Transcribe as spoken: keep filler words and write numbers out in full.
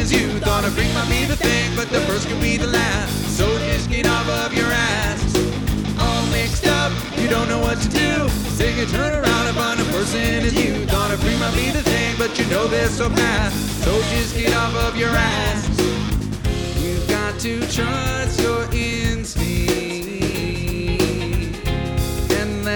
his youth. On a freak might be the thing, but the first could be the last. So just get off of your ass. All mixed up, you don't know what to do. Sing it, turn around and find a person in youth. On a freak might be the thing, but you know this so fast. So just get off of your ass. You've got to trust